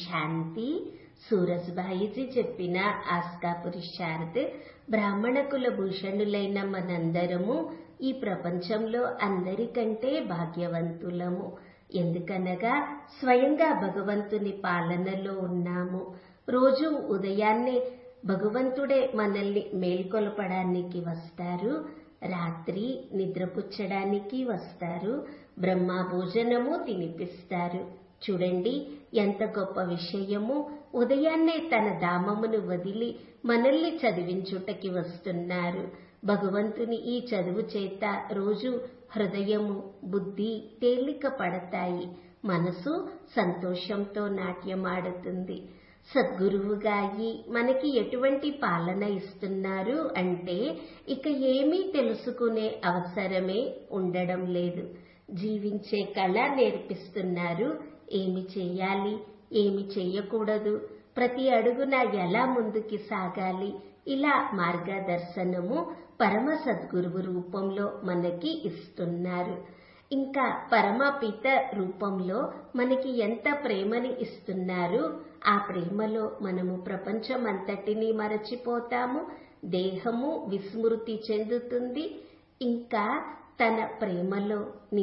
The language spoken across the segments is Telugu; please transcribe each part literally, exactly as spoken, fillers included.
శాంతి. సూరజ్భాయిజీ చెప్పిన ఆస్కా పురుషార్థ్. బ్రాహ్మణ కుల భూషణులైన మనందరము ఈ ప్రపంచంలో అందరికంటే భాగ్యవంతులము. ఎందుకనగా స్వయంగా భగవంతుని పాలనలో ఉన్నాము. రోజు ఉదయాన్నే భగవంతుడే మనల్ని మేల్కొల్పడానికి వస్తారు, రాత్రి నిద్రపుచ్చడానికి వస్తారు, బ్రహ్మ భోజనము తినిపిస్తారు. చూడండి ఎంత గొప్ప విషయము. ఉదయాన్నే తన ధామమును వదిలి మనల్ని చదివించుటకి వస్తున్నారు. భగవంతుని ఈ చదువు చేత రోజు హృదయము బుద్ధి తేలిక పడతాయి, మనసు సంతోషంతో నాట్యమాడుతుంది. సద్గురువుగా అయి మనకి ఎటువంటి పాలన ఇస్తున్నారు అంటే ఇక ఏమీ తెలుసుకునే అవసరమే ఉండడం లేదు. జీవించే కళ నేర్పిస్తున్నారు. ఏమి చేయాలి, ఏమి చేయకూడదు, ప్రతి అడుగున ఎలా ముందుకి సాగాలి, ఇలా మార్గదర్శనము పరమ సద్గురువు రూపంలో మనకి ఇస్తున్నారు. ఇంకా పరమపిత రూపంలో మనకి ఎంత ప్రేమని ఇస్తున్నారు. ఆ ప్రేమలో మనము ప్రపంచమంతటినీ మరచిపోతాము. దేహము విస్మృతి చెందుతుంది. ఇంకా తన ప్రేమలో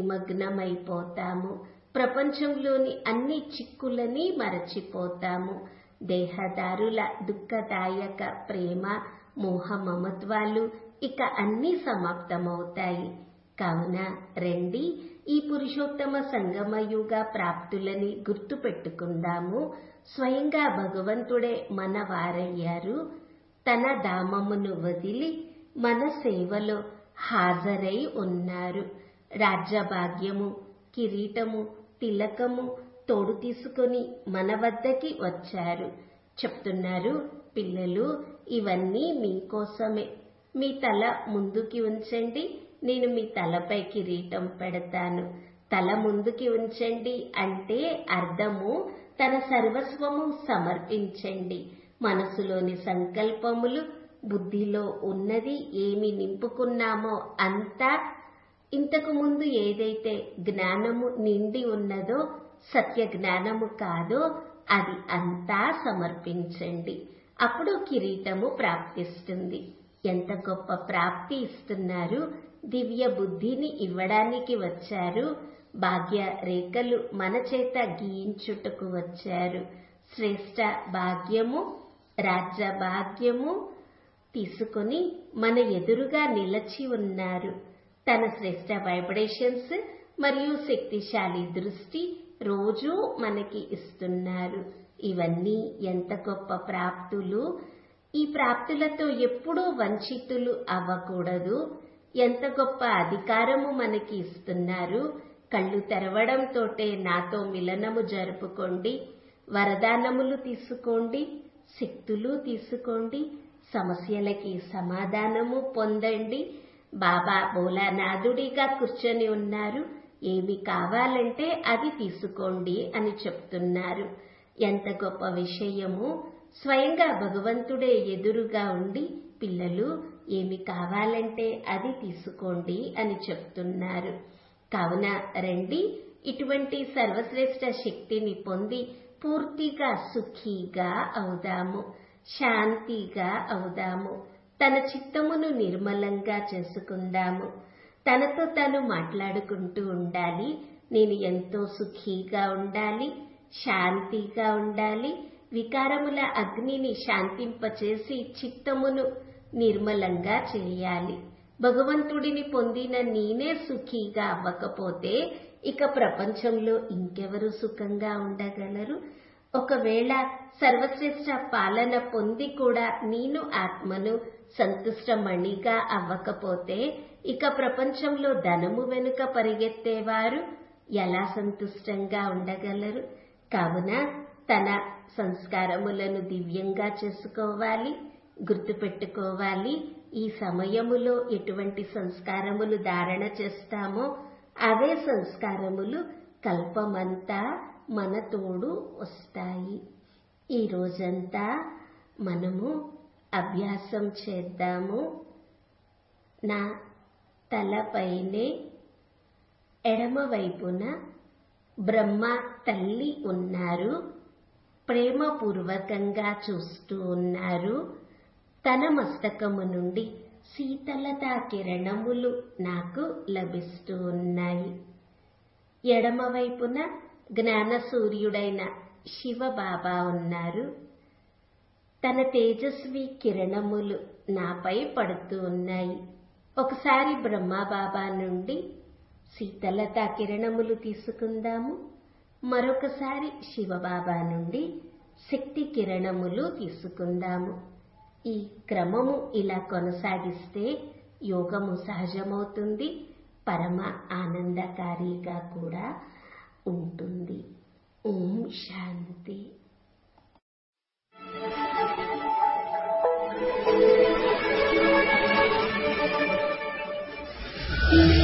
నిమగ్నమైపోతాము. ప్రపంచంలోని అన్ని చిక్కులని మరచిపోతాము. దేహదారుల దుఃఖదాయక ప్రేమ మోహ మమత్వాలు ఇక అన్నీ సమాప్తమవుతాయి. కావున రండి ఈ పురుషోత్తమ సంగమయుగ ప్రాప్తులని గుర్తు పెట్టుకుందాము. స్వయంగా భగవంతుడే మన వారయ్యారు. తన ధామమును వదిలి మన సేవలో హాజరై ఉన్నారు. రాజ్యభాగ్యము, కిరీటము, తిలకము తోడు తీసుకొని మన వద్దకి వచ్చారు. చెప్తున్నారు, పిల్లలు ఇవన్నీ మీకోసమే. మీ తల ముందుకి ఉంచండి, నేను మీ తలపై కిరీటం పెడతాను. తల ముందుకి ఉంచండి అంటే అర్థము తన సర్వస్వము సమర్పించండి. మనసులోని సంకల్పములు, బుద్ధిలో ఉన్నది ఏమి నింపుకున్నామో అంతా, ఇంతకు ముందు ఏదైతే జ్ఞానము నిండి ఉన్నదో, సత్య జ్ఞానము కాదో అది అంతా సమర్పించండి. అప్పుడు కిరీటము ప్రాప్తిస్తుంది. ఎంత గొప్ప ప్రాప్తి ఇస్తున్నారు. దివ్య బుద్ధిని ఇవ్వడానికి వచ్చారు. భాగ్య రేఖలు మన చేత గీయించుటకు వచ్చారు. శ్రేష్ట భాగ్యము, రాజ్య భాగ్యము తీసుకొని మన ఎదురుగా నిలచి ఉన్నారు. తన శ్రేష్ట వైబ్రేషన్స్ మరియు శక్తిశాలి దృష్టి రోజూ మనకి ఇస్తున్నారు. ఇవన్నీ ఎంత గొప్ప ప్రాప్తులు. ఈ ప్రాప్తులతో ఎప్పుడూ వంచితులు అవ్వకూడదు. ఎంత గొప్ప అధికారము మనకి ఇస్తున్నారు. కళ్ళు తెరవడంతోటే నాతో మిలనము జరుపుకోండి, వరదానములు తీసుకోండి, శక్తులు తీసుకోండి, సమస్యలకి సమాధానము పొందండి. బాబా భోలానాథుడిగా కూర్చొని ఉన్నారు. ఏమి కావాలంటే అది తీసుకోండి అని చెప్తున్నారు. ఎంత గొప్ప విషయము. స్వయంగా భగవంతుడే ఎదురుగా ఉండి పిల్లలు ఏమి కావాలంటే అది తీసుకోండి అని చెప్తున్నారు. కావున రండి ఇటువంటి సర్వశ్రేష్ఠ శక్తిని పొంది పూర్తిగా సుఖీగా అవుదాము, శాంతిగా అవుదాము. తన చిత్తమును నిర్మలంగా చేసుకుందాము. తనతో తను మాట్లాడుకుంటూ ఉండాలి. నేను ఎంతో సుఖీగా ఉండాలి, శాంతిగా ఉండాలి. వికారముల అగ్నిని శాంతింపచేసి చిత్తమును నిర్మలంగా చేయాలి. భగవంతుడిని పొందిన నేనే సుఖీగా అవ్వకపోతే ఇక ప్రపంచంలో ఇంకెవరు సుఖంగా ఉండగలరు? ఒకవేళ సర్వశ్రేష్ఠ పాలన పొంది కూడా నేను ఆత్మను సంతుష్టమణిగా అవ్వకపోతే ఇక ప్రపంచంలో ధనము వెనుక పరిగెత్తేవారు ఎలా సంతుష్టంగా ఉండగలరు? కావున తన సంస్కారములను దివ్యంగా చేసుకోవాలి, గుర్తుపెట్టుకోవాలి. ఈ సమయములో ఎటువంటి సంస్కారములు ధారణ చేస్తామో అవే సంస్కారములు కల్పమంతా మన తోడు వస్తాయి. ఈ రోజంతా మనము అభ్యాసం చేద్దాము. నా తలపైనే ఎడమ వైపున బ్రహ్మ తల్లి ఉన్నారు. ప్రేమపూర్వకంగా చూస్తూ ఉన్నారు. తన మస్తకము నుండి శీతలతా కిరణములు నాకు లభిస్తూ ఉన్నాయి. ఎడమవైపున జ్ఞాన సూర్యుడైన శివబాబా ఉన్నారు. తన తేజస్వి కిరణములు నాపై పడుతూ ఉన్నాయి. ఒకసారి బ్రహ్మబాబా నుండి శీతలతా కిరణములు తీసుకుందాము. మరొకసారి శివబాబా నుండి శక్తి కిరణములు తీసుకుందాము. ఈ క్రమము ఇలా కొనసాగిస్తే యోగము సహజమవుతుంది, పరమ ఆనందకారిగా కూడా ఉంటుంది. ఓం శాంతి. Thank you.